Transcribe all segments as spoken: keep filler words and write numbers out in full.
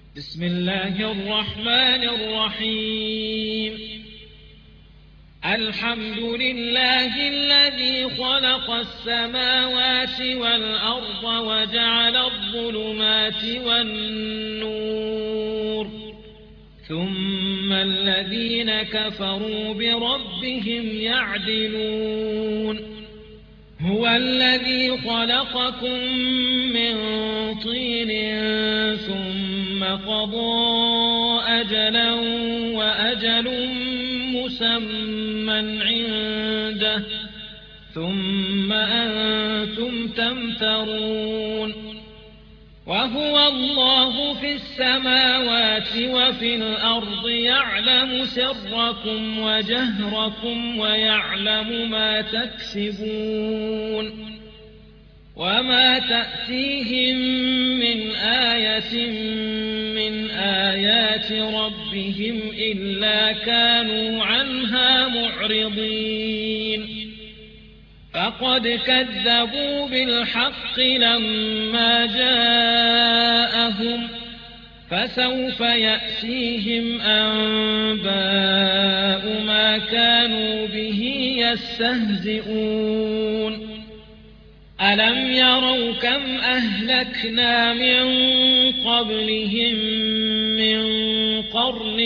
بسم الله الرحمن الرحيم الحمد لله الذي خلق السماوات والأرض وجعل الظلمات والنور ثم الذين كفروا بربهم يعدلون هو الذي خلقكم من طين ثم قضى أجلا وأجل مسمى عنده ثم أنتم تمترون وهو الله في السماوات وفي الأرض يعلم سركم وجهركم ويعلم ما تكسبون وما تأتيهم من آية من آيات ربهم إلا كانوا عنها معرضين فقد كذبوا بالحق لما جاءهم فسوف يأتيهم أنباء ما كانوا به يستهزئون ألم يروا كم أهلكنا من قبلهم من قرن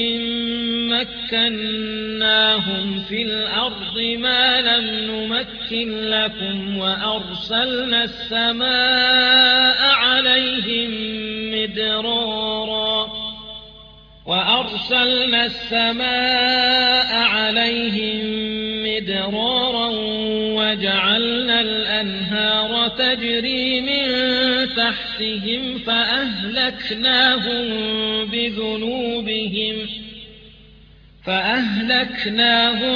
مكناهم في الأرض ما لم نمكن لكم وأرسلنا السماء عليهم مدرارا وأرسلنا السماء عليهم مدرارا وجعلنا الأنهار تجري من تحتهم فأهلكناهم بذنوبهم فأهلكناهم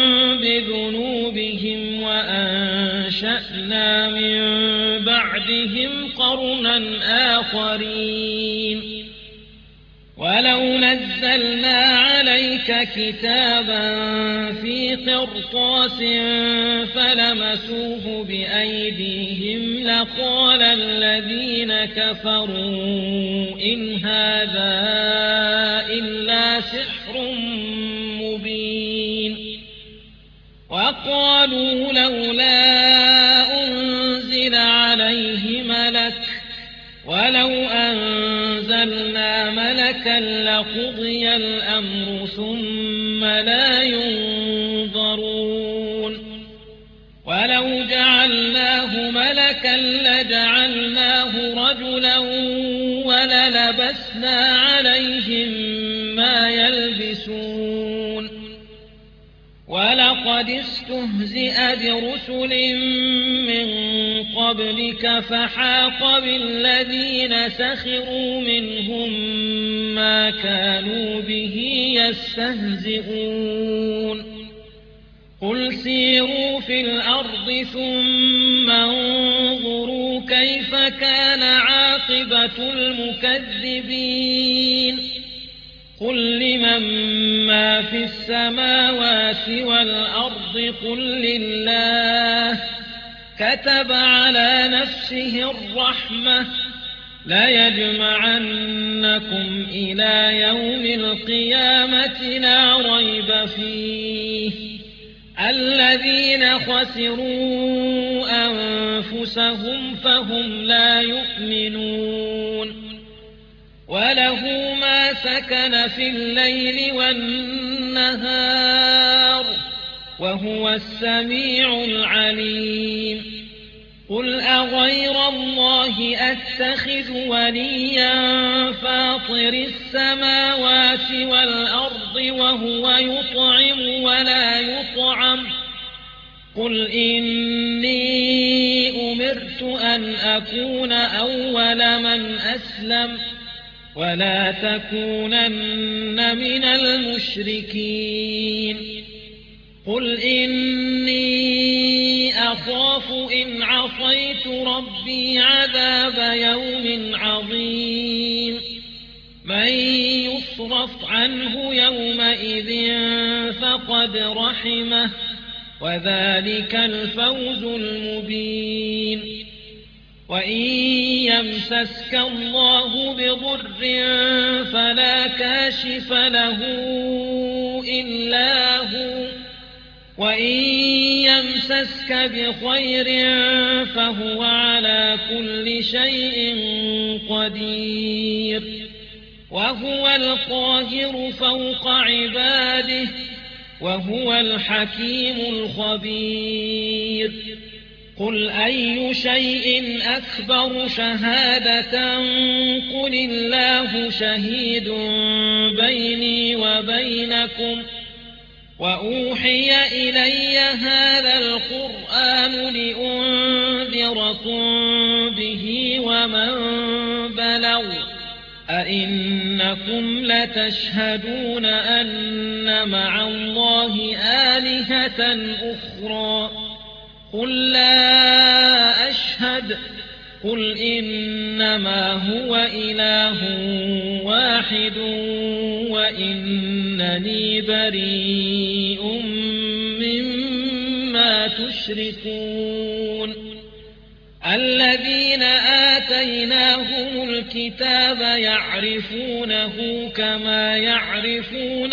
بذنوبهم وأنشأنا من بعدهم قرنا آخرين ولو نزلنا عليك كتابا في قرطاس فلمسوه بأيديهم لقال الذين كفروا إن هذا إلا سحر مبين وقالوا لولا أنزل عليه ملك ولو أنزلنا ملكا لقضي الأمر ثم لا ينظرون ولو جعلناه ملكا لجعلناه رجلا وللبسنا عليهم ما يلبسون ولقد استهزئ برسل من قبلك فحاق بالذين سخروا منهم ما كانوا به يستهزئون قل سيروا في الأرض ثم انظروا كيف كان عاقبة المكذبين قل لمن ما في السماوات والأرض قل لله كتب على نفسه الرحمة ليجمعنكم إلى يوم القيامة لا ريب فيه الذين خسروا أنفسهم فهم لا يؤمنون وله ما سكن في الليل والنهار وهو السميع العليم قل أغير الله أتخذ وليا فاطر السماوات والأرض وهو يطعم ولا يطعم قل إني أمرت أن أكون أول من أسلم ولا تكونن من المشركين قل إني أخاف إن عصيت ربي عذاب يوم عظيم من يصرف عنه يومئذ فقد رحمه وذلك الفوز المبين وإن يمسسك الله بضر فلا كاشف له إلا هو، وإن يمسسك بخير فهو على كل شيء قدير، وهو القاهر فوق عباده، وهو الحكيم الخبير. قل أي شيء أكبر شهادة قل الله شهيد بيني وبينكم، وأوحي إلي هذا القرآن لأنذركم به ومن بلغ، أئنكم لتشهدون أن مع الله آلهة أخرى؟ قل لا أشهد، قل إنما هو إله واحد وإنني بريء مما تشركون. الذين آتيناهم الكتاب يعرفونه كما يعرفون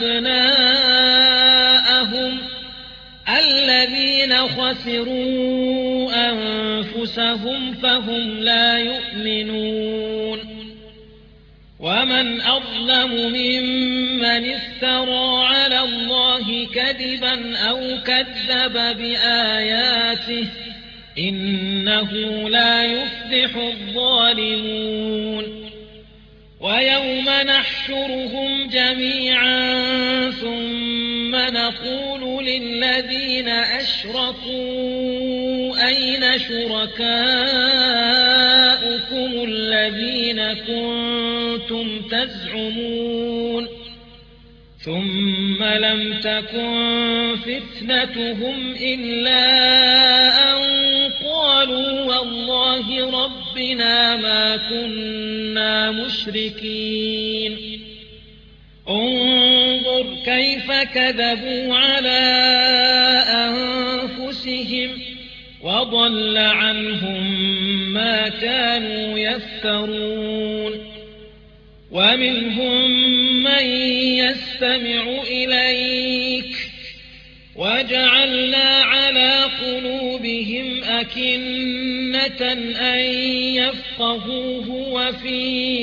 أبناءهم، الذين خسروا أنفسهم فهم لا يؤمنون. ومن أظلم ممن افترى على الله كذبا أو كذب بآياته، إنه لا يفلح الظالمون. ويوم نحشرهم جميعا ثم نقول للذين أشركوا أين شركاؤكم الذين كنتم تزعمون، ثم لم تكن فتنتهم إلا أن قالوا والله ربنا ما كنا مشركين. انظر كيف كذبوا على أنفسهم، وضل عنهم ما كانوا يفترون. ومنهم من يستمع إليك وجعلنا على قلوبهم أكنة أن يفقهوه وفي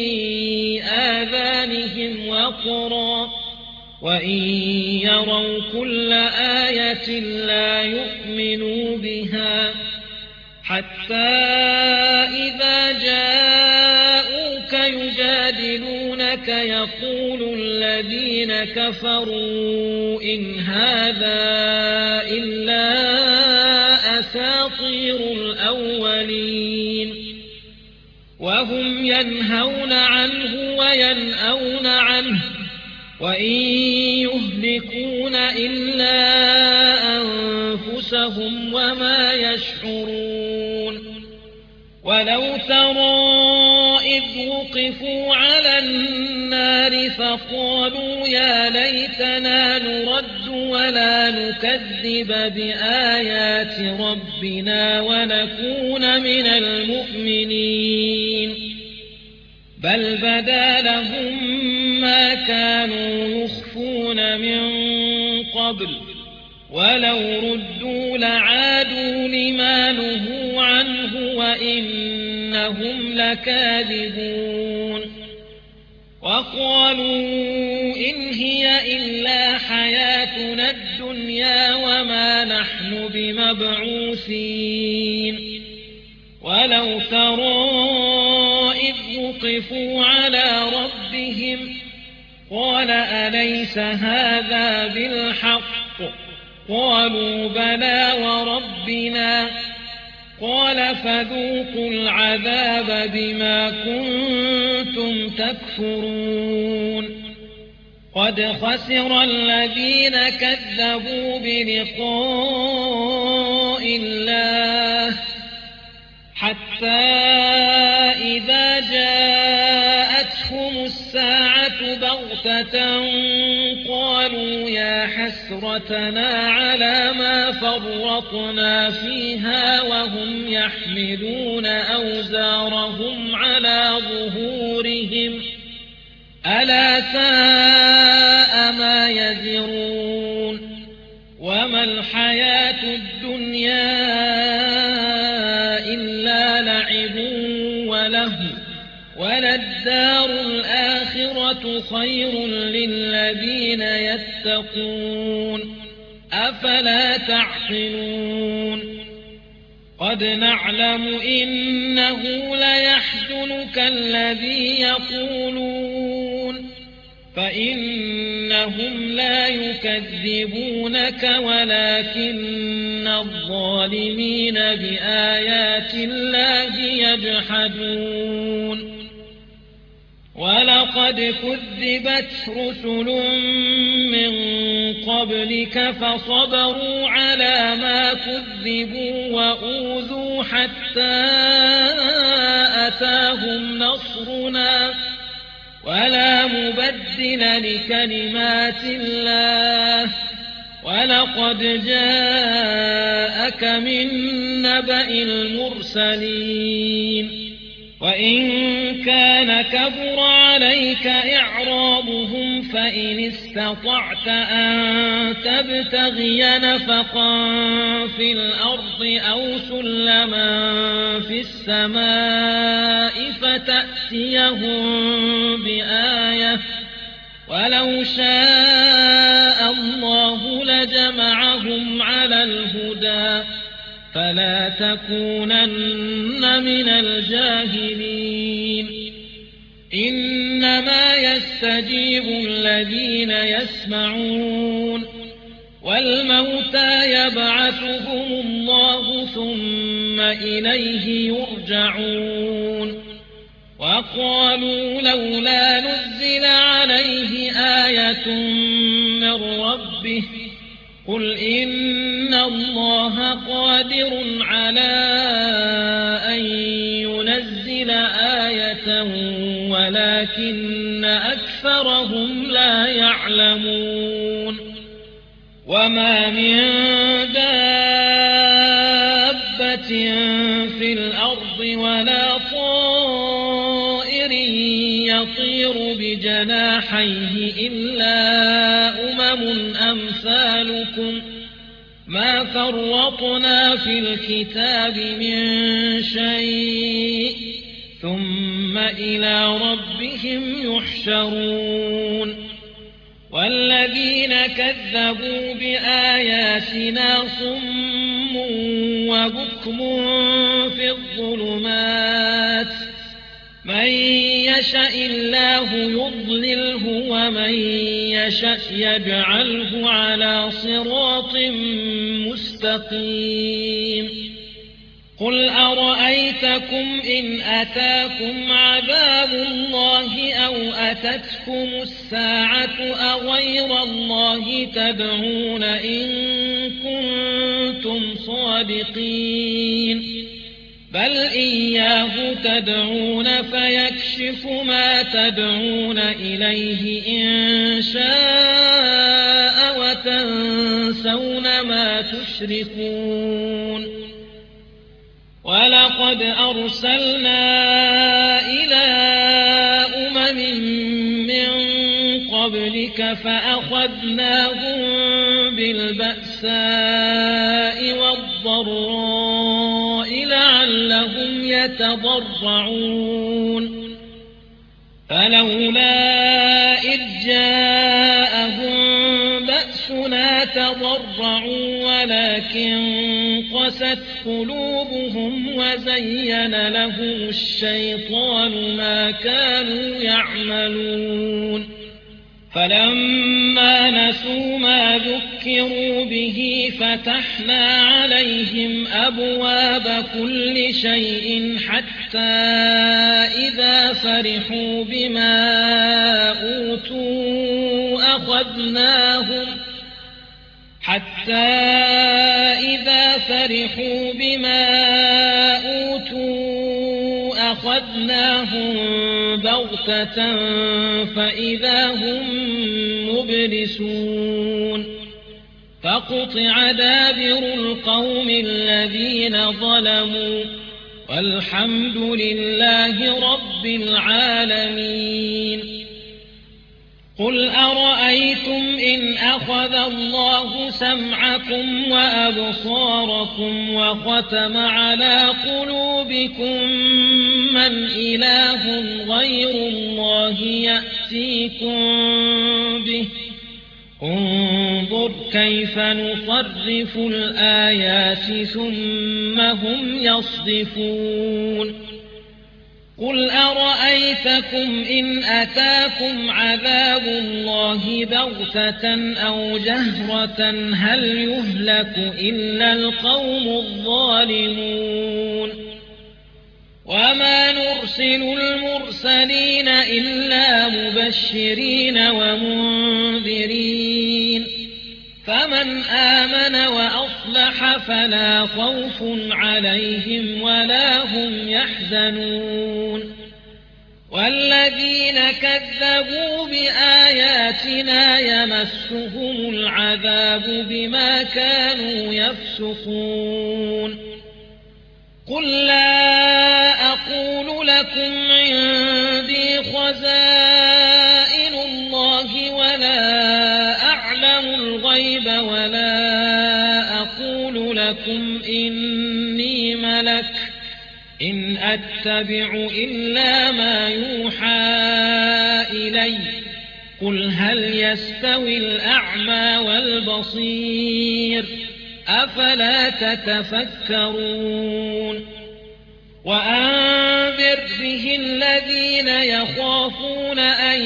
آذانهم وقرا، وإن يروا كل آية لا يؤمنوا بها، حتى إذا جاءوك يجادلونك يقول الذين كفروا إن هذا إلا أساطير الأولين، وهم ينهون عنه وينأون عنه، وإن يهلكون إلا أنفسهم وما يشعرون. ولو ترى إذ وقفوا على النار فقالوا يا ليتنا نرد ولا نكذب بآيات ربنا ونكون من المؤمنين، بل بدا لهم ما كانوا يخفون من قبل، ولو ردوا لعادوا لما نهوا عنه وإنهم لكاذبون. وقالوا إن هي إلا حياتنا الدنيا وما نحن بمبعوثين. ولو ترى إذ وقفوا على ربهم قال أليس هذا بالحق؟ قالوا بلى وربنا. قال فذوقوا العذاب بما كنتم تكفرون. قد خسر الذين كذبوا بلقاء الله حتى إذا جاءتهم الساعة بغتة قالوا يا حسرتنا على ما فرطنا فيها وهم يحملون أوزارهم على ظهورهم ألا ساء ما يزرون وما الحياة الدنيا إلا لعب ولهو وللدار الآخرة خير للذين يتقون أفلا تعقلون قد نعلم إنه ليحزنك الذي يقولون فإنهم لا يكذبونك ولكن الظالمين بآيات الله يجحدون ولقد كذبت رسل من قبلك فصبروا على ما كذبوا وأوذوا حتى أتاهم نصرنا ولا مبدل لكلمات الله ولقد جاءك من نبأ المرسلين وإن كان كبر عليك إعرابهم فإن استطعت أن تبتغي نفقا في الأرض أو سلما في السماء فتأتيهم بآية ولو شاء الله لجمعهم على الهدى فلا تكونن من الجاهلين إنما يستجيب الذين يسمعون والموتى يبعثهم الله ثم إليه يرجعون وقالوا لولا نزل عليه آية من ربه قل إن الله قادر على أن ينزل آية ولكن أكثرهم لا يعلمون وما من دابة في الأرض ولا طائر يطير بجناحيه إلا أمم أمثالكم ما فرطنا في الكتاب من شيء ثم إلى ربهم يحشرون والذين كذبوا بآياتنا صم وبكم في الظلمات من يشاء الله يضلله ومن يشاء يجعله على صراط مستقيم قل أرأيتكم إن أتاكم عذاب الله أو أتتكم الساعة أغير الله تدعون إن كنتم صادقين بل إياه تدعون فيكشف ما تدعون إليه إن شاء وتنسون ما تشركون ولقد أرسلنا إلى أمم من قبلك فأخذناهم بالبأساء والضراء لعلهم يتضرعون فلولا إذ جاءهم بأسنا تضرعوا ولكن قست قلوبهم وزين لهم الشيطان ما كانوا يعملون فلما نسوا ما ذكروا به فتحنا عليهم أبواب كل شيء حتى إذا فرحوا بما أوتوا أخذناهم حتى إذا فرحوا بما أوتوا أخذناهم بغتة فإذا هم مبلسون فقطع دابر القوم الذين ظلموا والحمد لله رب العالمين قل أرأيتم إن أخذ الله سمعكم وأبصاركم وختم على قلوبكم من إله غير الله يأتيكم به انظر كيف نصرف الآيات ثم هم يصدفون قل أرأيتكم إن أتاكم عذاب الله بغتة أو جهرة هل يهلك إلا القوم الظالمون وما نرسل المرسلين إلا مبشرين ومنذرين فمن آمن وأصلح فلا خوف عليهم ولا هم يحزنون والذين كذبوا بآياتنا يمسهم العذاب بما كانوا يفسقون قل لا أقول لكم عندي خزائن الله ولا أعلم الغيب ولا أقول لكم إني ملك إن أتبع إلا ما يوحى إلي قل هل يستوي الأعمى والبصير أفلا تتفكرون وأنذر به الذين يخافون أن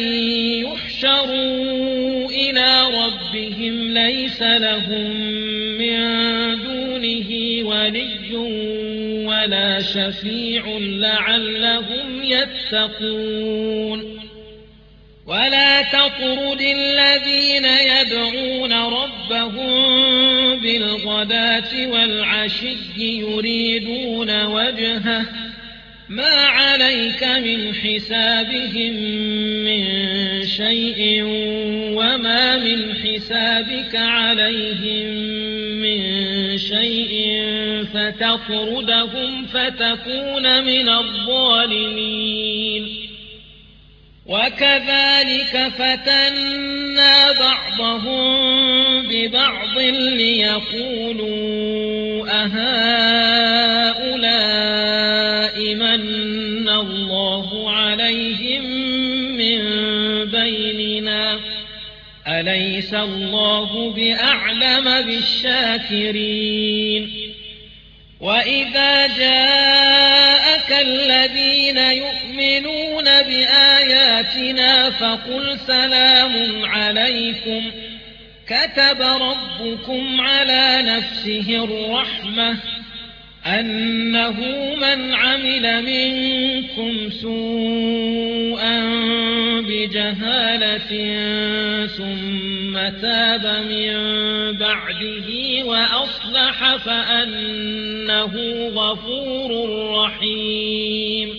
يحشروا إلى ربهم ليس لهم من دونه ولي ولا شفيع لعلهم يتقون ولا تطرد الذين يدعون ربهم بالغداة والعشي يريدون وجهه ما عليك من حسابهم من شيء وما من حسابك عليهم من شيء فتطردهم فتكون من الظالمين وكذلك فتنا بعضهم ببعض ليقولوا أهؤلاء من الله عليهم من بيننا أليس الله بأعلم بالشاكرين وإذا جاءك الذين يؤمنون بآياتنا فقل سلام عليكم كتب ربكم على نفسه الرحمة أنه من عمل منكم سوءا بجهالة ثم تاب من بعده وأصلح فأنه غفور رحيم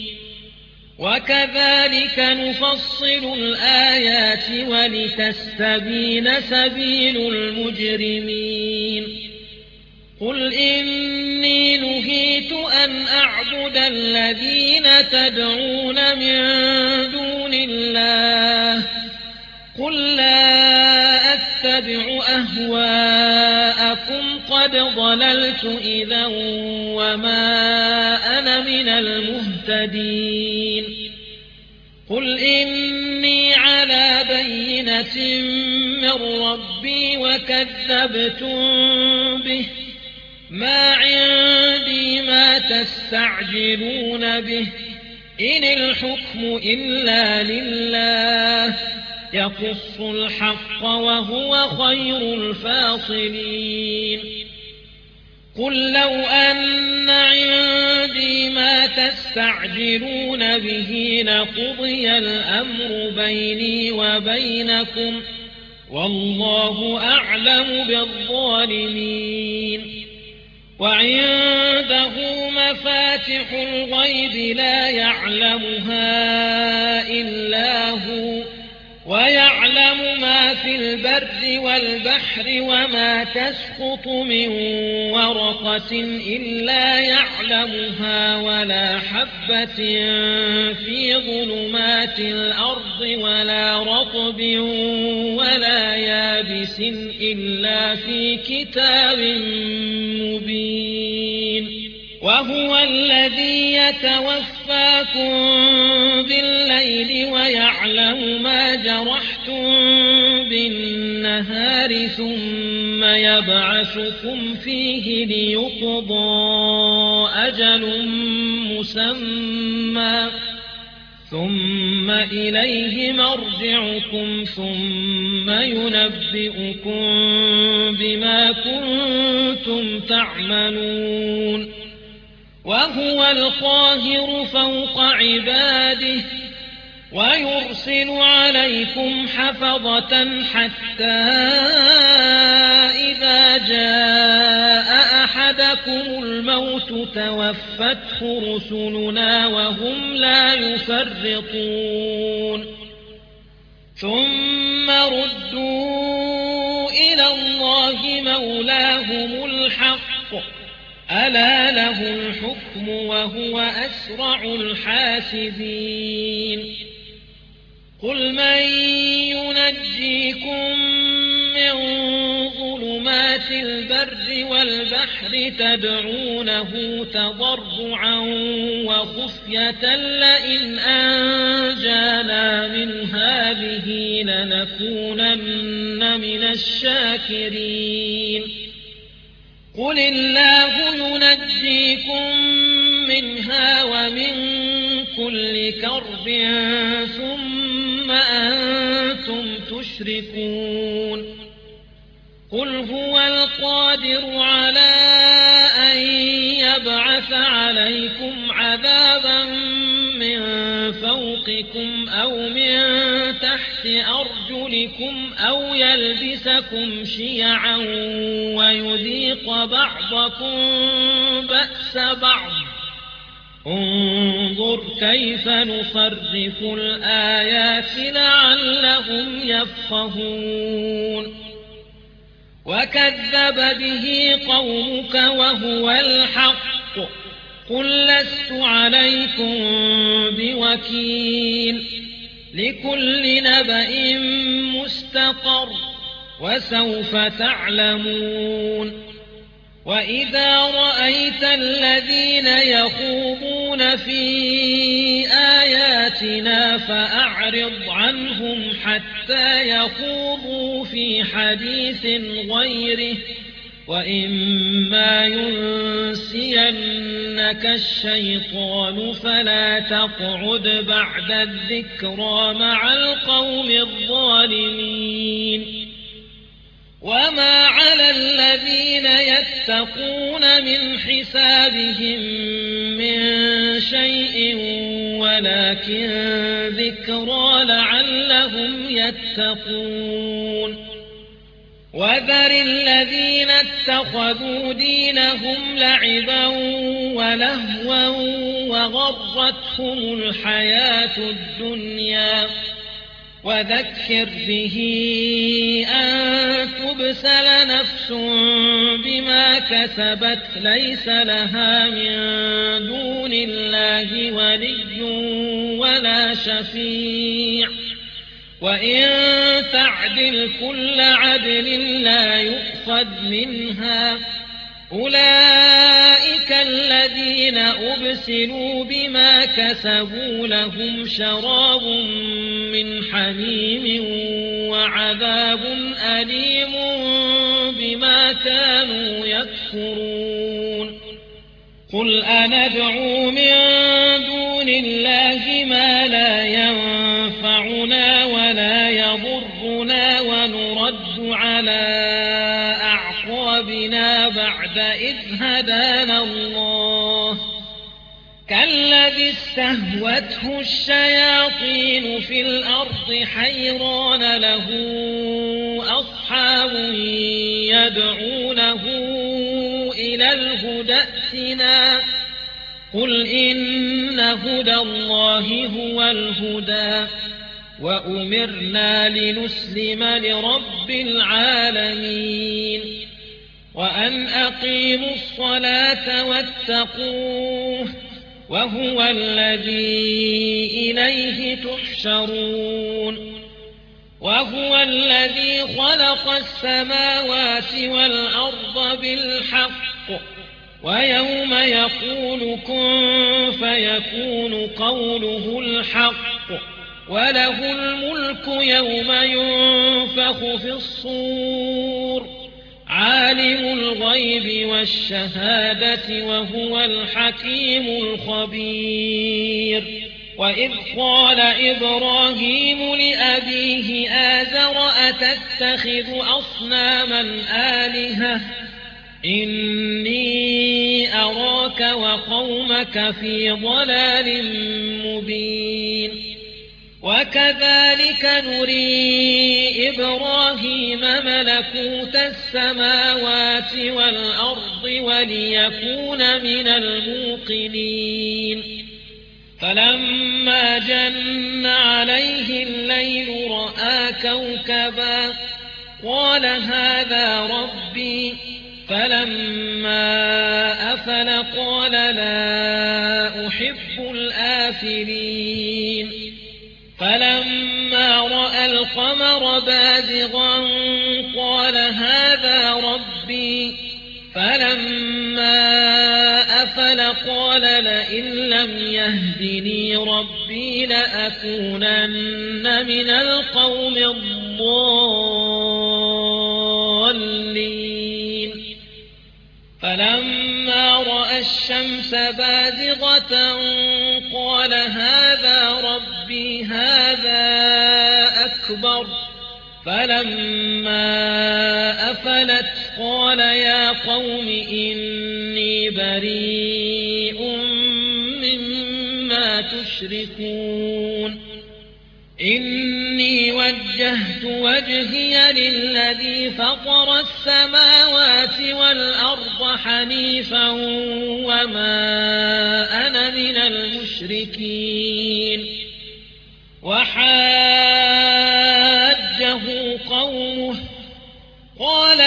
وكذلك نفصل الآيات ولتستبين سبيل المجرمين قل إني نهيت أن أعبد الذين تدعون من دون الله قل لا أتبع أهواءكم قد ضللت إذا وما أنا من المهتدين قل إني على بينة من ربي وكذبتم به ما عندي ما تستعجلون به إن الحكم إلا لله يقص الحق وهو خير الفاصلين قل لو أن عندي ما تستعجلون به لقضي الأمر بيني وبينكم والله أعلم بالظالمين وعنده مفاتح الغيب لا يعلمها إلا هو ويعلم ويعلم ما في البر والبحر وما تسقط من ورقة إلا يعلمها ولا حبة في ظلمات الأرض ولا رطب ولا يابس إلا في كتاب مبين وهو الذي يتوفاكم بالليل ويعلم ما جرحتم بالنهار ثم يبعثكم فيه ليقضى أجل مسمى ثم إليه مرجعكم ثم ينبئكم بما كنتم تعملون وهو القاهر فوق عباده ويرسل عليكم حفظة حتى إذا جاء أحدكم الموت توفته رسلنا وهم لا يفرطون ثم ردوا إلى الله مولاهم الحق ألا له الحكم وهو أسرع الحاسبين قل من ينجيكم من ظلمات البر والبحر تدعونه تضرعا وخفية لئن أنجانا من هذه لنكونن من الشاكرين قل الله ينجيكم منها ومن كل كرب ثم أنتم تشركون قل هو القادر على أن يبعث عليكم عذابا من فوقكم أو من تحت أرجلكم أو يلبسكم شيعا ويذيق بعضكم بأس بعض انظر كيف نصرف الآيات لعلهم يفقهون وكذب به قومك وهو الحق قل لست عليكم بوكيل لكل نبأ مستقر وسوف تعلمون وإذا رأيت الذين يخوضون في آياتنا فأعرض عنهم حتى يخوضوا في حديث غيره وإما ينسينك الشيطان فلا تقعد بعد الذكرى مع القوم الظالمين وما على الذين يتقون من حسابهم من شيء ولكن ذكرى لعلهم يتقون وذر الذين اتخذوا دينهم لعبا ولهوا وغرتهم الحياة الدنيا وذكر به أن تبسل نفس بما كسبت ليس لها من دون الله ولي ولا شفيع وإن تعدل كل عدل لا يؤخذ منها أولئك الذين أبسلوا بما كسبوا لهم شراب من حميم وعذاب أليم بما كانوا يكفرون قل أندعو من دون الله ما لا ينفعنا ولا يضرنا ونرد على أعقابنا بعد إذ هدانا الله كالذي استهوته الشياطين في الأرض حيران له أصحاب يدعونه إلى الهدى ائتنا قل إن هدى الله هو الهدى وأمرنا لنسلم لرب العالمين وأن أقيموا الصلاة واتقوه وهو الذي إليه تحشرون وهو الذي خلق السماوات والأرض بالحق ويوم يقول كن فيكون قوله الحق وله الملك يوم ينفخ في الصور عالم الغيب والشهادة وهو الحكيم الخبير وإذ قال إبراهيم لأبيه آزر أتتخذ أصناما آلهة إني أراك وقومك في ضلال مبين وكذلك نري إبراهيم ملكوت السماوات والأرض وليكون من الموقنين فلما جن عليه الليل رأى كوكبا قال هذا ربي فلما أفل قال لا أحب الآفلين فلما رأى القمر بازغا قال هذا ربي فلما أفل قال لئن لم يهدني ربي لأكونن من القوم الضالين فلما رأى الشمس بازغة قال هذا ربي هذا أكبر فلما أفلت قال يا قوم إني بريء مما تشركون إني وجهت وجهي للذي فطر السماوات والأرض حنيفا وما أنا من المشركين وحاجه قومه قال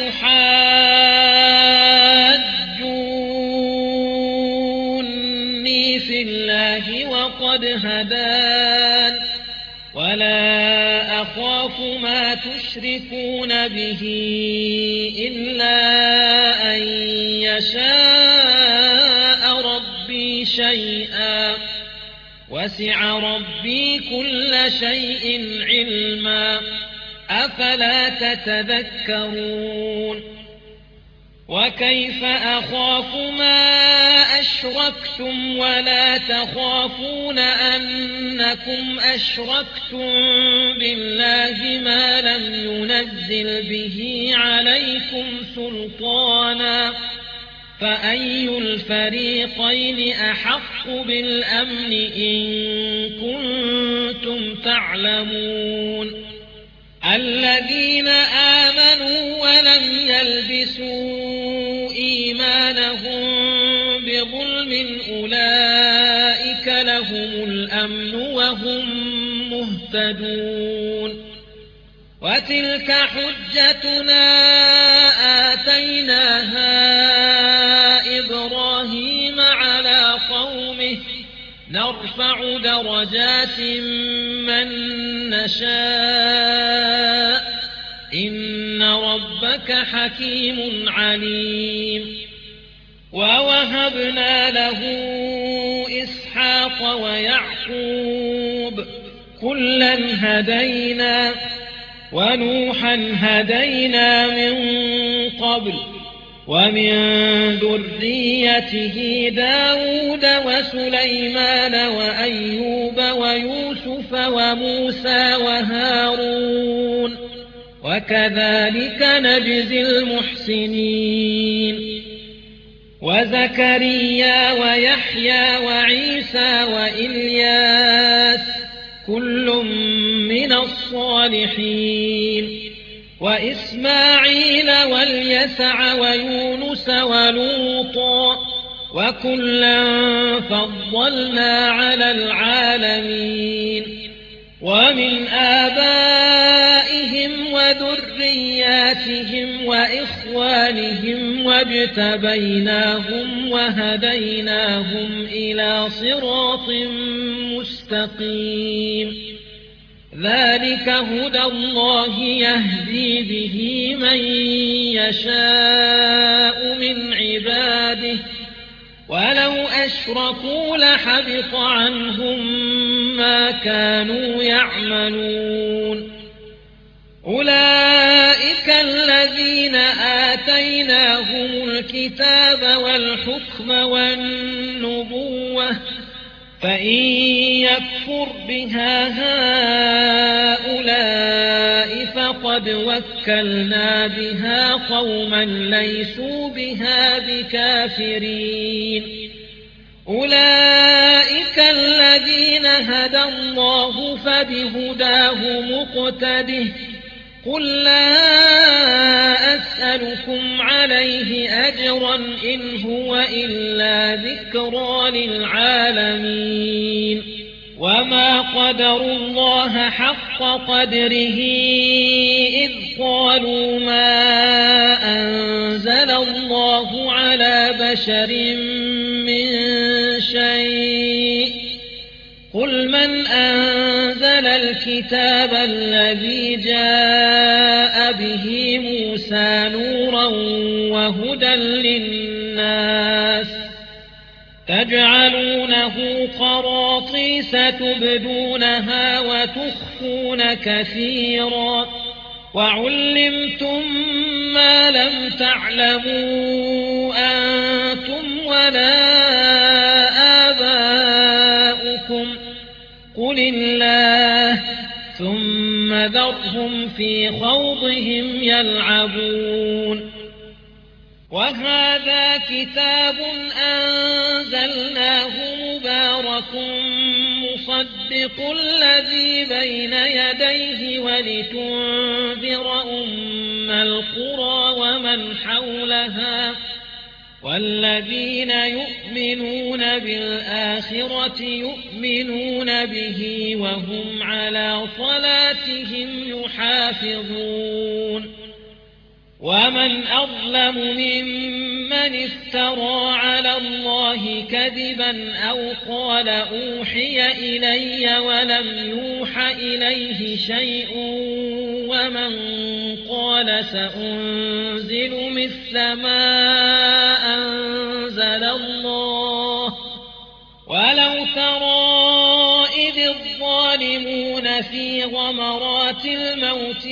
أتحاجوني في الله وقد هدان ولا أخاف ما تشركون به إلا أن يشاء ربي شيئا وسع ربي كل شيء علما أفلا تتذكرون وكيف أخاف ما أشركتم ولا تخافون أنكم أشركتم بالله ما لم ينزل به عليكم سلطانا فأي الفريقين أحق بالأمن إن كنتم تعلمون الذين آمنوا ولم يلبسوا إيمانهم بظلم أولئك لهم الأمن وهم مهتدون وتلك حجتنا آتيناها إبراهيم على قومه نرفع درجات من نشاء إن ربك حكيم عليم ووهبنا له إسحاق ويعقوب كلا هدينا ونوحا هدينا من قبل ومن ذريته داود وسليمان وأيوب ويوسف وموسى وهارون وكذلك نجزي المحسنين وزكريا ويحيى وعيسى وإلياس كل من الصالحين وإسماعيل واليسع ويونس ولوطا وكلا فضلنا على العالمين ومن آبائهم وذرياتهم وإخوانهم واجتبيناهم وهديناهم إلى صراط مستقيم ذلك هدى الله يهدي به من يشاء من عباده ولو أشركوا لحبط عنهم ما كانوا يعملون أولئك الذين آتيناهم الكتاب والحكم والنبوة فإن يكفر بها هؤلاء فقد وكلنا بها قوما ليسوا بها بكافرين أولئك الذين هدى الله فبهداه مقتده قل لا أسألكم عليه أجرا إن هو إلا ذكرى للعالمين وما قدروا الله حق قدره إذ قالوا ما أنزل الله على بشر من شيء قل من أنزل الكتاب الذي جاء به موسى نورا وهدى للناس تجعلونه قراطيس تبدونها وتخفون كثيرا وعلمتم ما لم تعلموا أنتم ولا آباؤكم قل الله ثم ذرهم في خوضهم يلعبون وهذا كتاب أنزلناه مبارك مصدق الذي بين يديه ولتنذر أم القرى ومن حولها والذين يؤمنون بالآخرة يؤمنون به وهم على صلاتهم يحافظون ومن أظلم ممن افترى على الله كذبا أو قال أوحي إلي ولم يوح إليه شيء ومن قال سأنزل مثل ما أنزل الله ولو ترى إذ الظالمون في غمرات الموت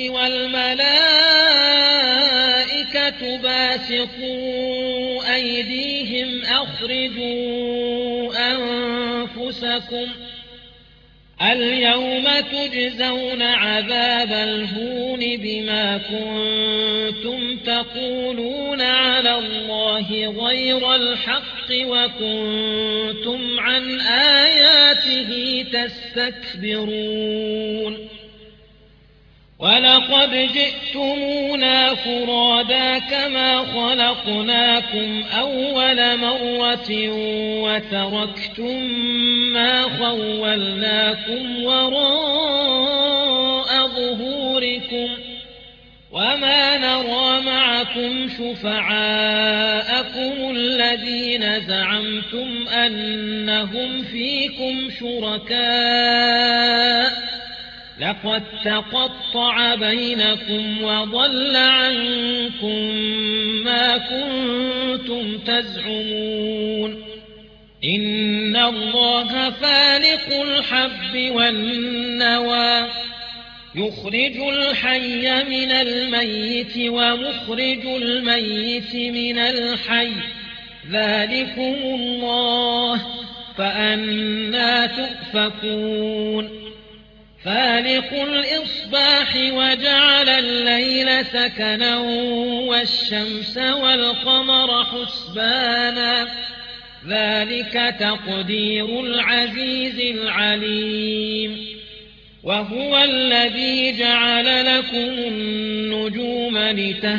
والملائكة باسطوا أيديهم أخرجوا أنفسكم اليوم تجزون عذاب الهون بما كنتم تقولون على الله غير الحق وكنتم عن آياته تستكبرون ولقد جئتمونا فرادا كما خلقناكم أول مرة وتركتم ما خولناكم وراء ظهوركم وما نرى معكم شفعاءكم الذين زعمتم أنهم فيكم شركاء لقد تقطع بينكم وضل عنكم ما كنتم تزعمون إن الله فالق الحب والنوى يخرج الحي من الميت ومخرج الميت من الحي ذلكم الله فأنى تؤفكون فالق الإصباح وجعل الليل سكنا والشمس والقمر حسبانا ذلك تقدير العزيز العليم وهو الذي جعل لكم النجوم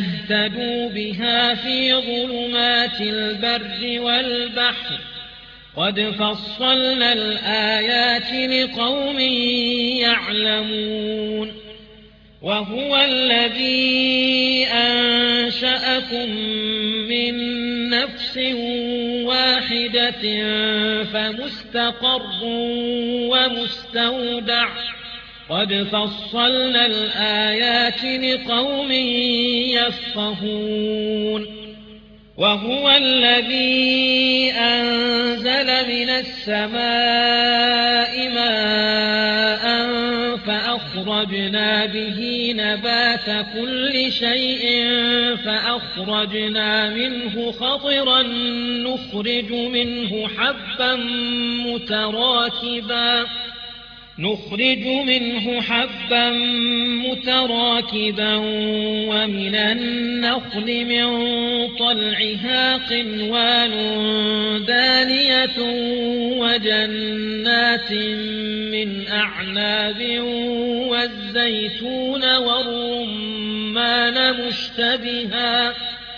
لتهتدوا بها في ظلمات البر والبحر قد فصلنا الآيات لقوم يعلمون وهو الذي أنشأكم من نفس واحدة فمستقر ومستودع قد فصلنا الآيات لقوم يفقهون وهو الذي أنزل من السماء ماء فأخرجنا به نبات كل شيء فأخرجنا منه خضرا نخرج منه حبا متراكبا نخرج منه حبا متراكبا ومن النخل من طلعها قنوان دانية وجنات من أعناب والزيتون والرمان مشتبها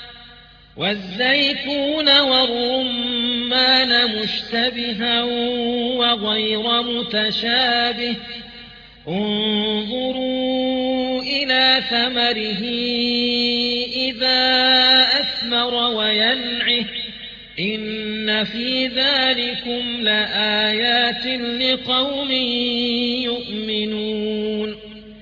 والزيتون والرمان مشتبها وغير متشابه انظروا إلى ثمره إذا أثمر وينعه إن في ذلكم لآيات لقوم يؤمنون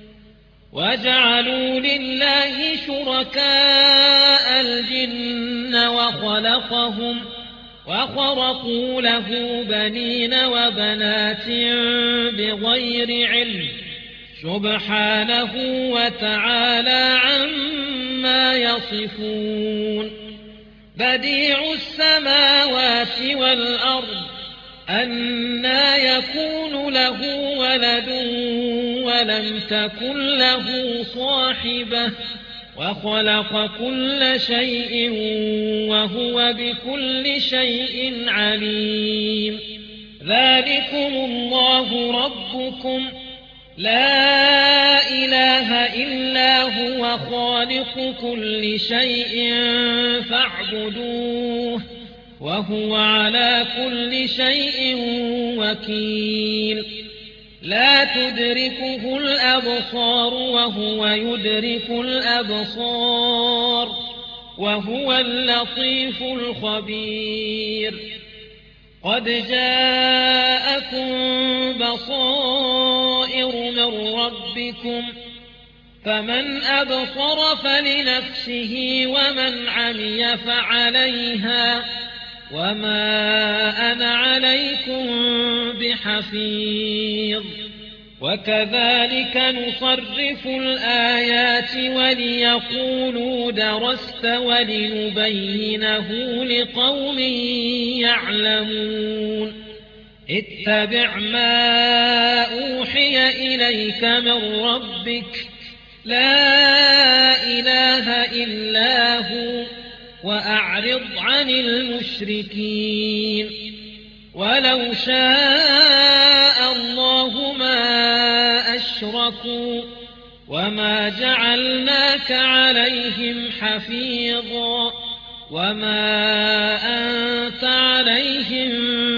وجعلوا لله شركاء الجن وخلقهم وخرقوا له بنين وبنات بغير علم سبحانه وتعالى عما يصفون بديع السماوات والأرض أنى يكون له ولد ولم تكن له صاحبة وخلق كل شيء وهو بكل شيء عليم ذلكم الله ربكم لا إله إلا هو خالق كل شيء فاعبدوه وهو على كل شيء وكيل لا تدركه الأبصار وهو يدرك الأبصار وهو اللطيف الخبير قد جاءكم بصائر من ربكم فمن أبصر فلنفسه ومن عمي فعليها وما أنا عليكم بحفيظ وكذلك نصرف الآيات وليقولوا درست ولنبينه لقوم يعلمون اتبع ما أوحي إليك من ربك لا إله إلا هو وأعرض عن المشركين ولو شاء الله ما أشركوا وما جعلناك عليهم حفيظا وما أنت عليهم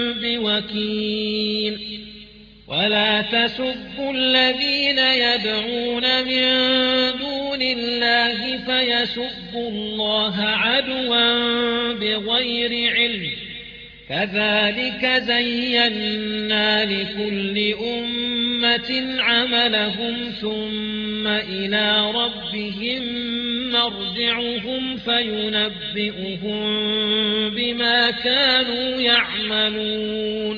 بوكيل ولا تسبوا الذين يدعون من دون الله فيسبوا الله عدوا بغير علم كذلك زينا لكل أمة عملهم ثم إلى ربهم مرجعهم فينبئهم بما كانوا يعملون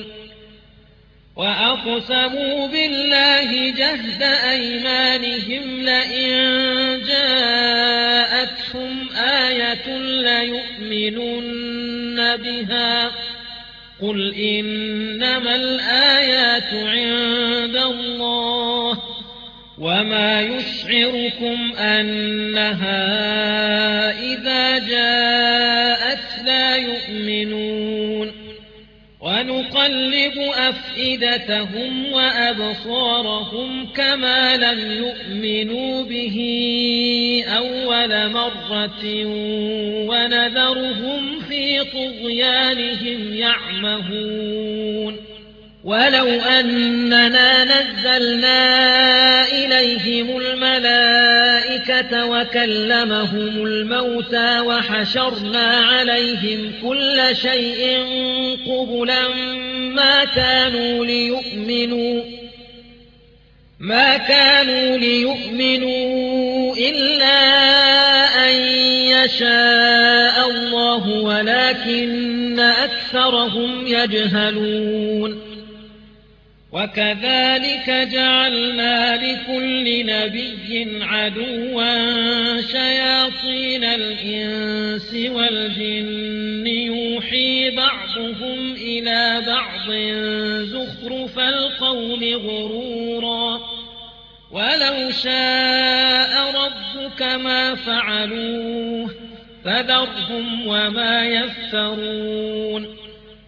وأقسموا بالله جهد أيمانهم لئن جاءتهم آية ليؤمنن بها قل إنما الآيات عند الله وما يشعركم أنها إذا جاءت لا يؤمنون ونقلب نقلب أفئدتهم وأبصارهم كما لم يؤمنوا به أول مرة ونذرهم في طغيانهم يعمهون ولو أننا نزلنا إليهم الملائكة وكلمهم الموتى وحشرنا عليهم كل شيء قبلا ما كانوا ليؤمنوا ما كانوا ليؤمنوا إلا أن يشاء الله ولكن أكثرهم يجهلون وكذلك جعلنا لكل نبي عدوا شياطين الإنس والجن يوحي بعضهم إلى بعض زخرف القول غرورا ولو شاء ربك ما فعلوه فذرهم وما يفترون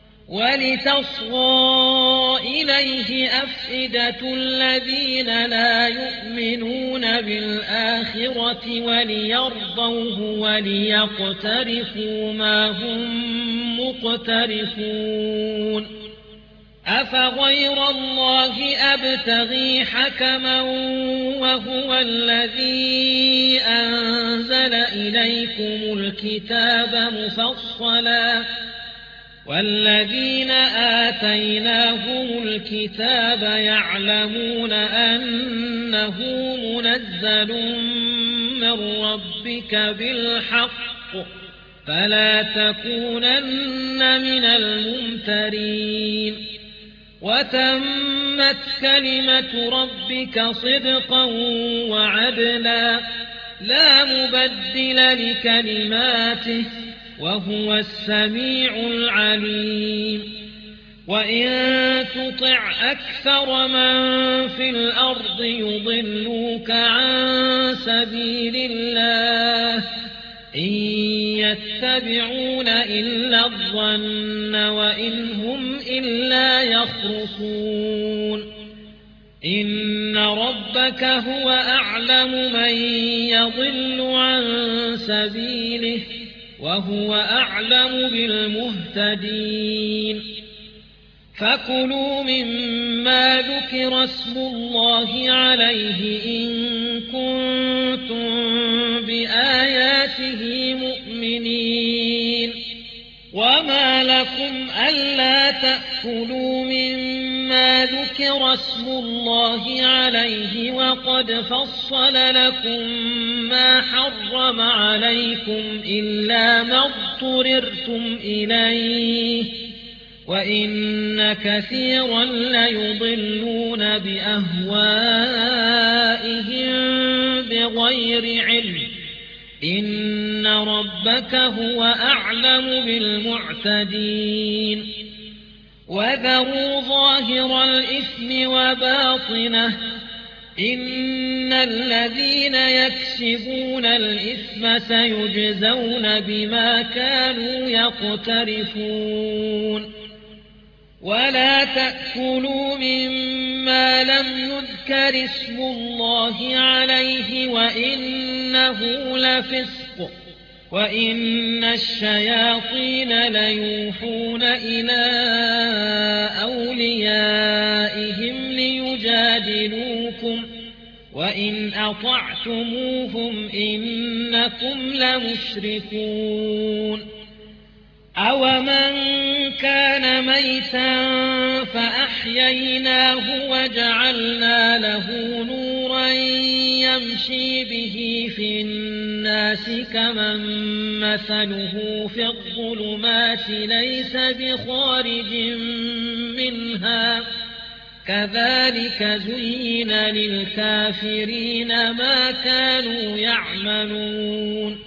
ولتصغى إليه أفئدة الذين لا يؤمنون بالآخرة وليرضوه وليقترفوا ما هم مقترفون أفغير الله أبتغي حكما وهو الذي أنزل إليكم الكتاب مفصلا والذين آتيناهم الكتاب يعلمون أنه منزل من ربك بالحق فلا تكونن من الممترين وتمت كلمة ربك صدقا وعدلا لا مبدل لكلماته وهو السميع العليم وإن تطع أكثر من في الأرض يضلوك عن سبيل الله إن يتبعون إلا الظن وإن هم إلا يخرصون إن ربك هو أعلم من يضل عن سبيله وهو أعلم بالمهتدين فكلوا مما ذكر اسم الله عليه إن كنتم بآياته مؤمنين وما لكم ألا تأكلوا مما ذكر اسم الله عليه وقد فصل لكم ما حرم عليكم إلا ما اضطررتم إليه وإن كثيرا ليضلون بأهوائهم بغير علم إن ربك هو أعلم بالمعتدين وذروا ظاهر الإثم وباطنه إن الذين يكسبون الإثم سيجزون بما كانوا يقترفون ولا تأكلوا مما لم يذكر اسم الله عليه وإنه لفسق وإن الشياطين ليوحون إلى أوليائهم ليجادلوكم وإن أطعتموهم إنكم لمشركون أومن كان ميتا فأحييناه وجعلنا له نورا يمشي به في الناس كمن مثله في الظلمات ليس بخارج منها كذلك زين للكافرين ما كانوا يعملون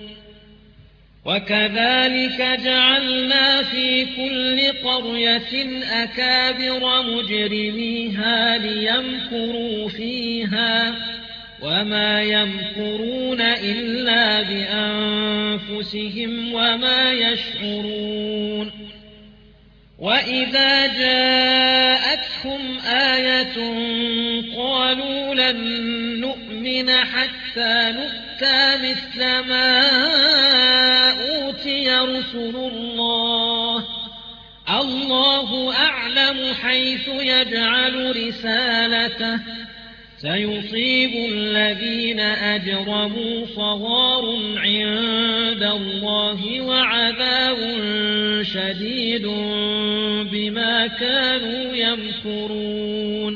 وكذلك جعلنا في كل قرية أكابر مجرميها ليمكروا فيها وما يمكرون إلا بأنفسهم وما يشعرون وإذا جاءتهم آية قالوا لن نؤمن حتى نؤتى مثل ما أوتي رسل الله الله أعلم حيث يجعل رسالته سيصيب الذين أجرموا صغار عند الله وعذاب شديد بما كانوا يمكرون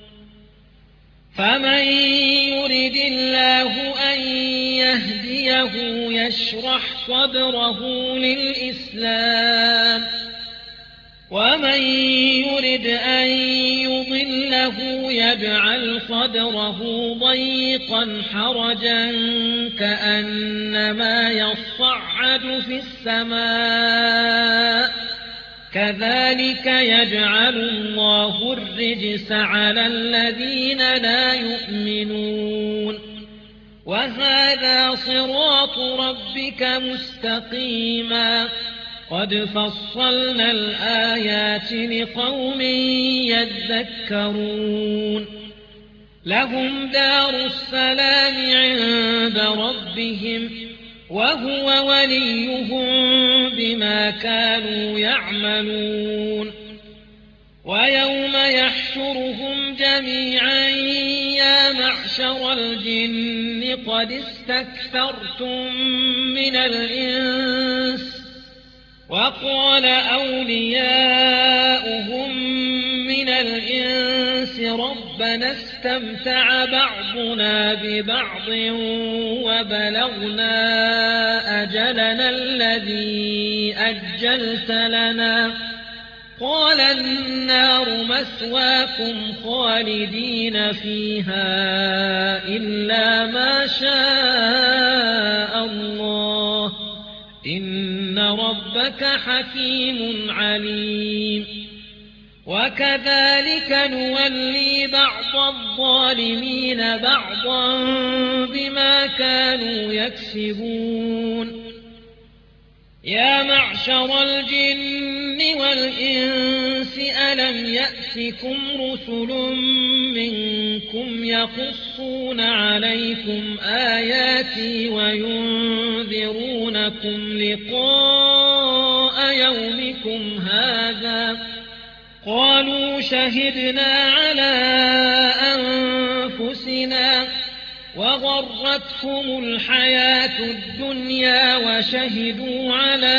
فمن يرد الله أن يهديه يشرح صدره للإسلام ومن يرد أن يضله يجعل صدره ضيقا حرجا كأنما يصعد في السماء كذلك يجعل الله الرجس على الذين لا يؤمنون وهذا صراط ربك مستقيما قد فصلنا الآيات لقوم يذكرون لهم دار السلام عند ربهم وهو وليهم بما كانوا يعملون ويوم يحشرهم جميعا يا معشر الجن قد استكثرتم من الإنس وقال أولياؤهم من الإنس ربنا استمتع بعضنا ببعض وبلغنا أجلنا الذي أجلت لنا قال النار مثواكم خالدين فيها إلا ما شاء الله إن ربك حكيم عليم وكذلك نولي بعض الظالمين بعضا بما كانوا يكسبون يا معشر الجن والإنس ألم يأتكم رسل منكم يقصون عليكم آياتي وينذرونكم لقاء يومكم هذا قالوا شهدنا على أنفسنا وغرتهم الحياة الدنيا وشهدوا على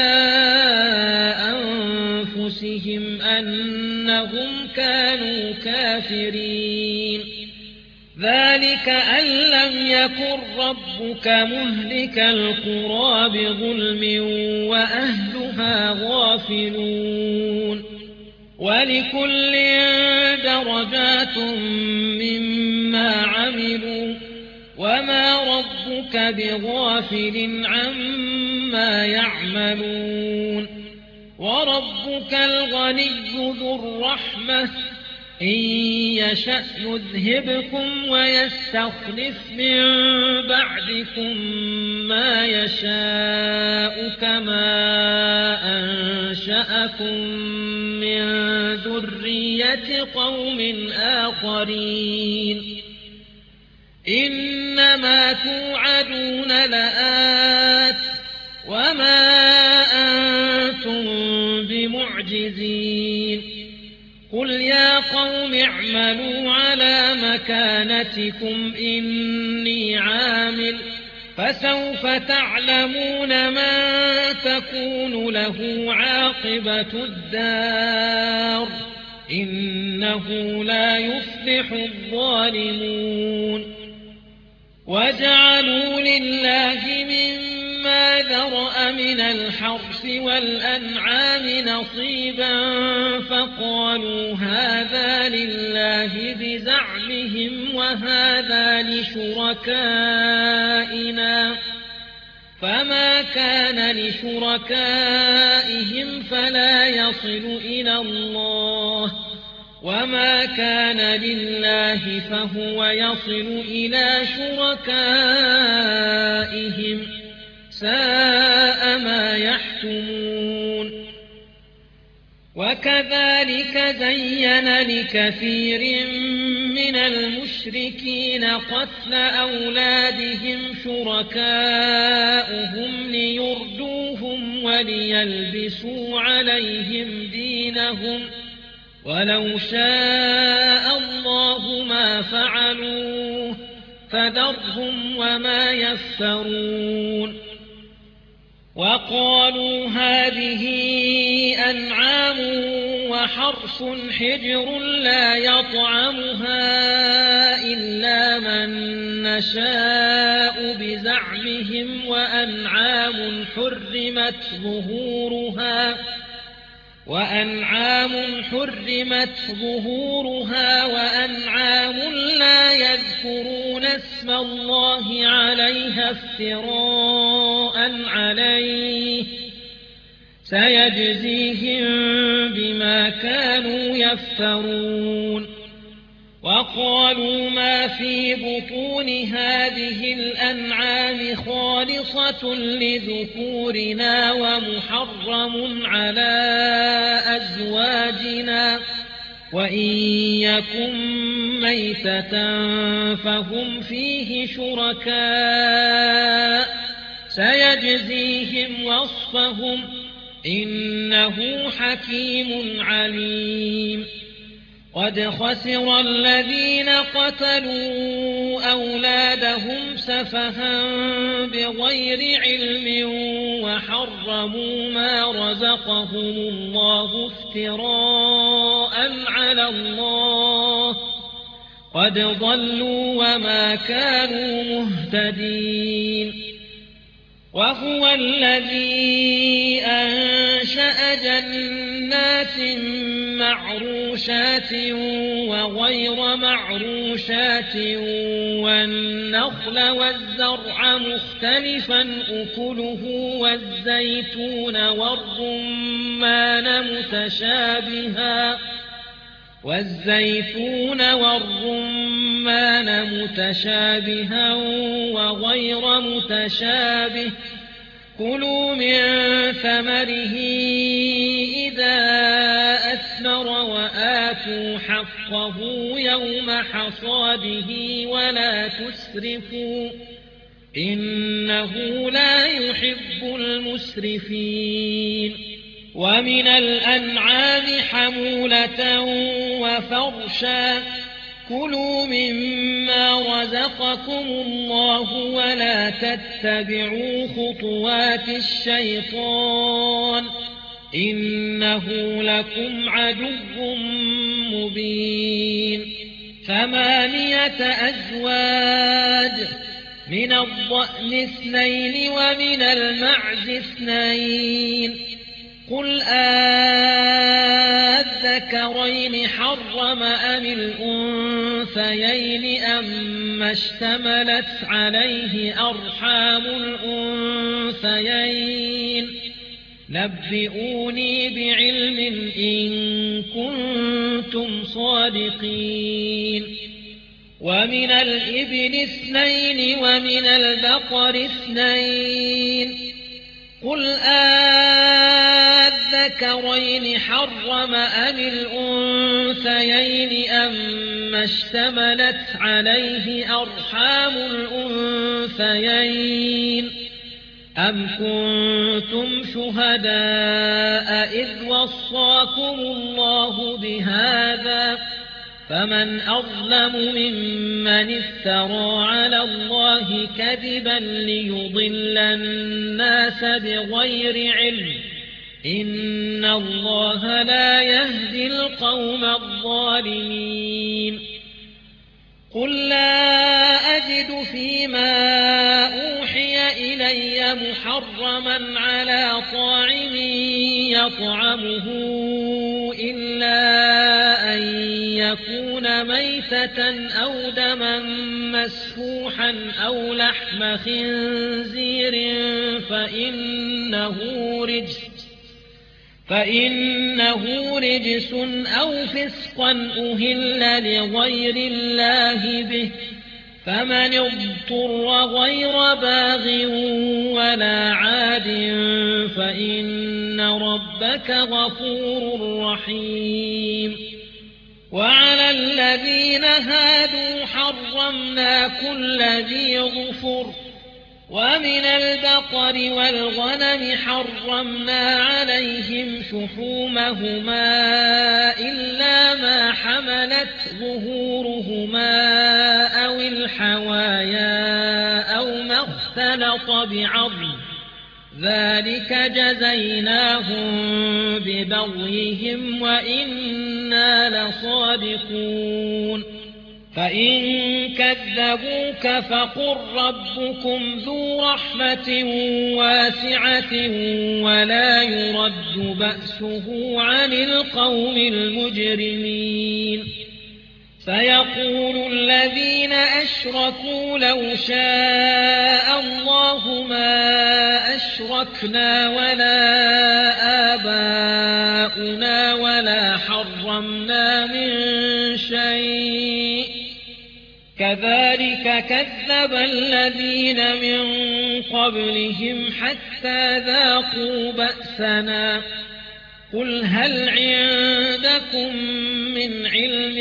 أنفسهم أنهم كانوا كافرين ذلك أن لم يكن ربك مهلك القرى بظلم وأهلها غافلون ولكل درجات مما عملوا وما ربك بغافل عما يعملون وربك الغني ذو الرحمة إن يشأ يذهبكم ويستخلف من بعدكم ما يشاء كما أنشأكم من ذرية قوم آخرين إنما توعدون لآت وما أنتم بمعجزين قل يا قوم اعملوا على مكانتكم إني عامل فسوف تعلمون من تكون له عاقبة الدار إنه لا يفلح الظالمون وجعلوا لله مما ذرأ من الحرث والأنعام نصيبا فقالوا هذا لله بزعمهم وهذا لشركائنا فما كان لشركائهم فلا يصل إلى الله وما كان لله فهو يصل إلى شركائهم ساء ما يحكمون وكذلك زين لكثير من المشركين قتل أولادهم شركاؤهم ليردوهم وليلبسوا عليهم دينهم ولو شاء الله ما فعلوه فذرهم وما يفترون. وقالوا هذه أنعام وحرث حجر لا يطعمها إلا من نشاء بزعمهم وأنعام حرمت ظهورها وأنعام حرمت ظهورها وأنعام لا يذكرون اسم الله عليها افتراء عليه سيجزيهم بما كانوا يفترون. وقالوا ما في بطون هذه الأنعام خالصة لذكورنا ومحرم على أزواجنا وإن يكن ميتة فهم فيه شركاء سيجزيهم وصفهم إنه حكيم عليم. قد خسر الذين قتلوا أولادهم سفها بغير علم وحرموا ما رزقهم الله افتراء على الله قد ضلوا وما كانوا مهتدين. وهو الذي أنشأ جنات معروشات وغير معروشات والنخل والزرع مختلفا أكله والزيتون والرمان متشابها والزيتون والرمان متشابها وغير متشابه كلوا من ثمره إذا أثمر وآتوا حقه يوم حصاده ولا تسرفوا إنه لا يحب المسرفين. ومن الأنعام حمولة وفرشا كلوا مما رزقكم الله ولا تتبعوا خطوات الشيطان إنه لكم عدو مبين. ثمانية أزواج من الضأن اثنين ومن المعز اثنين قل أذكرين حرم أم الأنثيين أما اشتملت عليه أرحام الأنثيين نبئوني بعلم إن كنتم صادقين. ومن الإبل اثنين ومن البقر اثنين قل أذكرين حرم أم الأنثيين أما اشتملت عليه أرحام الأنثيين أم كنتم شهداء إذ وصاكم الله بهذا فمن أظلم ممن افترى على الله كذبا ليضل الناس بغير علم إن الله لا يهدي القوم الظالمين. قل لا أجد فيما أوحي إلي محرما على طاعم يطعمه إلا أن يكون ميتة أو دما مسفوحا أو لحم خنزير فإنه رجس فإنه رجس أو فسقا أهل لغير الله به فمن اضطر غير باغ ولا عاد فإن ربك غفور رحيم. وعلى الذين هادوا حرمنا كل ذي ظفر، ومن البقر والغنم حرمنا عليهم شحومهما إلا ما حملت ظهورهما أو الحوايا أو ما اختلط بعظم، ذلك جزيناهم ببغيهم وإنا لصادقون. فإن كذبوك فقل ربكم ذو رحمة واسعة ولا يرد بأسه عن القوم المجرمين. سيقول الذين أشركوا لو شاء الله ما أشركنا ولا آباؤنا ولا حرمنا من شيء، كذلك كذب الذين من قبلهم حتى ذاقوا بأسنا. قل هل عندكم من علم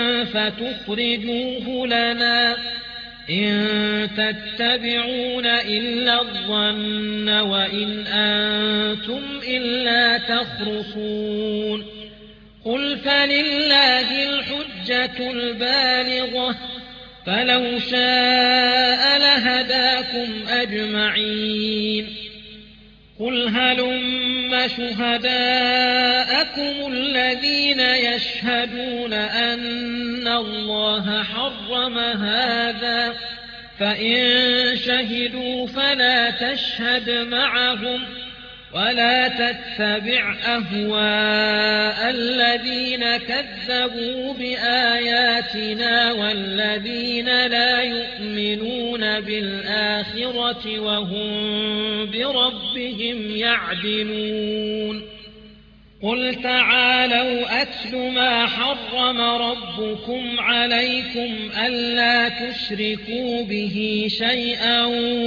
فتخرجوه لنا؟ إن تتبعون إلا الظن وإن أنتم إلا تخرصون. قل فلله الحجة البالغة، فلو شاء لهداكم أجمعين. قل هلم شهداءكم الذين يشهدون أن الله حرم هذا، فإن شهدوا فلا تشهد معهم ولا تتبع أهواء الذين كذبوا بآياتنا والذين لا يؤمنون بالآخرة وهم بربهم يعدلون. قل تعالوا أتل ما حرم ربكم عليكم ألا تشركوا به شيئا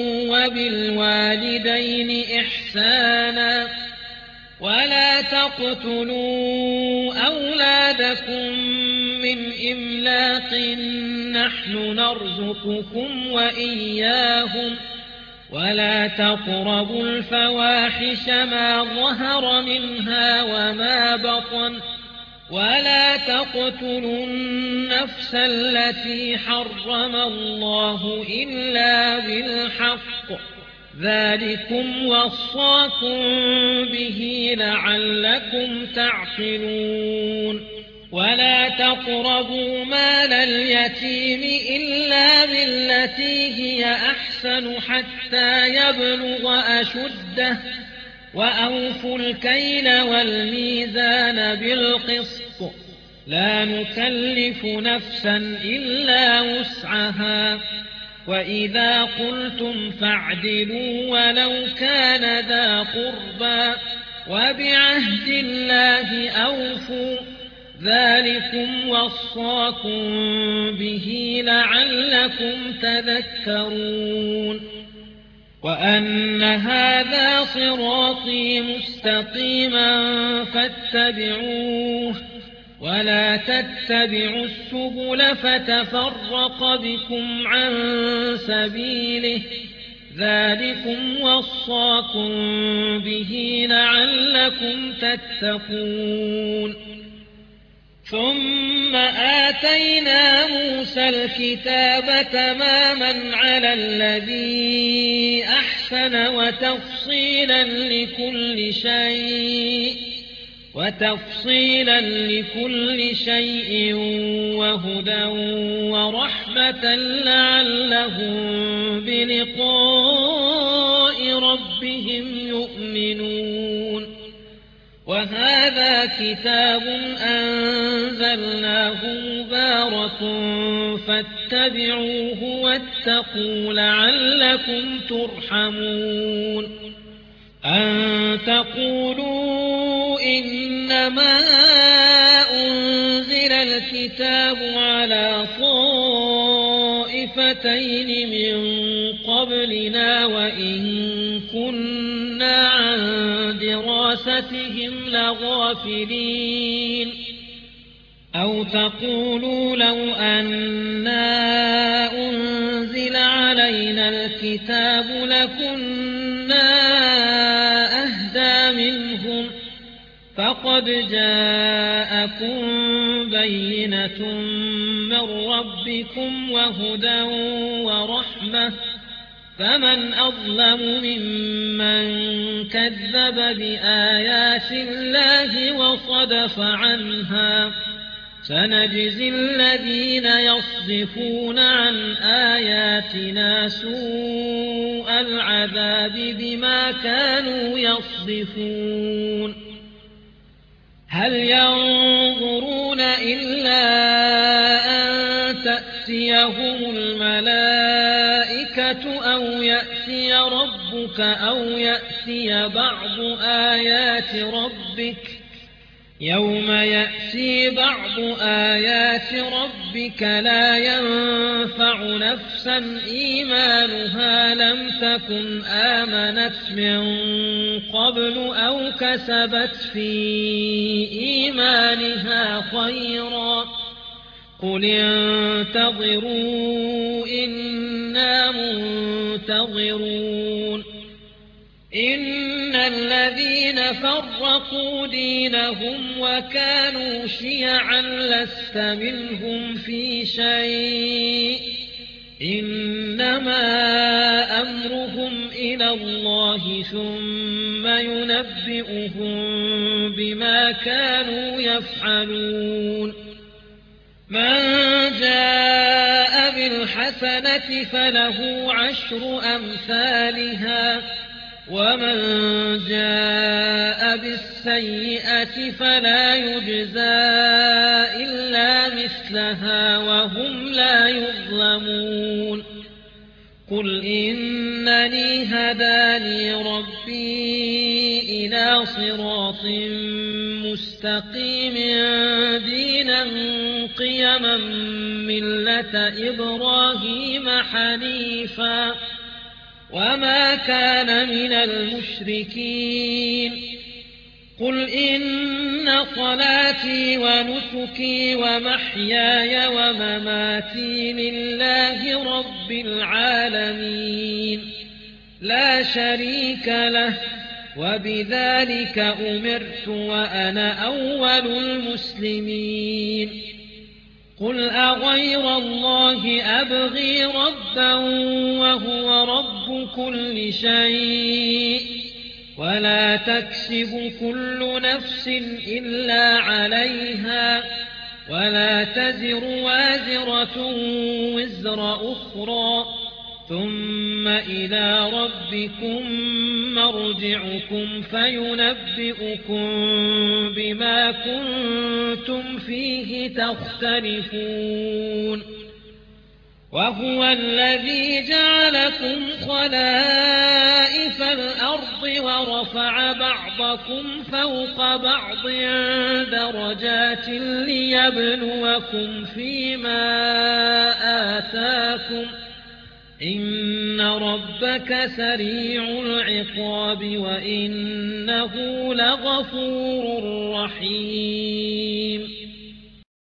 وبالوالدين إحسانا ولا تقتلوا أولادكم من إملاق نحن نرزقكم وإياهم ولا تقربوا الفواحش ما ظهر منها وما بطن ولا تقتلوا النفس التي حرم الله إلا بالحق، ذلكم وصاكم به لعلكم تعقلون. ولا تقربوا مال اليتيم إلا بالتي هي أحسن حتى يبلغ أشده، وأوفوا الكيل والميزان بالقسط، لا نكلف نفسا إلا وسعها، وإذا قلتم فاعدلوا ولو كان ذا قربى، وبعهد الله أوفوا، ذلكم وصاكم به لعلكم تذكرون. وأن هذا صراطي مستقيما فاتبعوه ولا تتبعوا السبل فتفرق بكم عن سبيله، ذلكم وصاكم به لعلكم تتقون. ثم آتينا موسى الكتاب تماما على الذي أحسن وتفصيلا لكل شيء وتفصيلا لكل شيء وهدى ورحمة لعلهم بلقاء ربهم يؤمنون. وهذا كتاب أنزلناه مبارك فاتبعوه واتقوا لعلكم ترحمون. أن تقولوا إنما أنزل الكتاب على طائفة آيتين من قبلنا وإن كنا عن دراستهم لغافلين أو تقولوا لو أنا أنزل علينا الكتاب لكنا أهدى منهم فقد جاءكم بينة من ربكم وهدى ورحمة فمن أظلم ممن كذب بآيات الله وصدف عنها سنجزي الذين يصدفون عن آياتنا سوء العذاب بما كانوا يصدفون هل ينظرون إلا أن تأتيهم الملائكة أو يأتي ربك أو يأتي بعض آيات ربك يوم يأتي بعض آيات ربك لا ينفع نفسا إيمانها لم تكن آمنت من قبل أو كسبت في إيمانها خيرا قل انتظروا إنا منتظرون إن الذين فرقوا دينهم وكانوا شيعا لست منهم في شيء إنما أمرهم إلى الله ثم ينبئهم بما كانوا يفعلون من جاء بالحسنة فله عشر أمثالها ومن جاء بالسيئة فلا يجزى إلا مثلها وهم لا يظلمون قل إنني هداني ربي إلى صراط مستقيم دينا قيما ملة إبراهيم حنيفا وما كان من المشركين قل إن صلاتي ونسكي ومحياي ومماتي لله رب العالمين لا شريك له وبذلك أمرت وأنا أول المسلمين قل أغير الله أبغي ربا وهو رب كل شيء ولا تكسب كل نفس إلا عليها ولا تزر وازرة وزر أخرى ثم إلى ربكم مرجعكم فينبئكم بما كنتم فيه تختلفون وهو الذي جعلكم خلائف الأرض ورفع بعضكم فوق بعض درجات ليبلوكم فيما آتاكم إن ربك سريع العقاب وإنه لغفور رحيم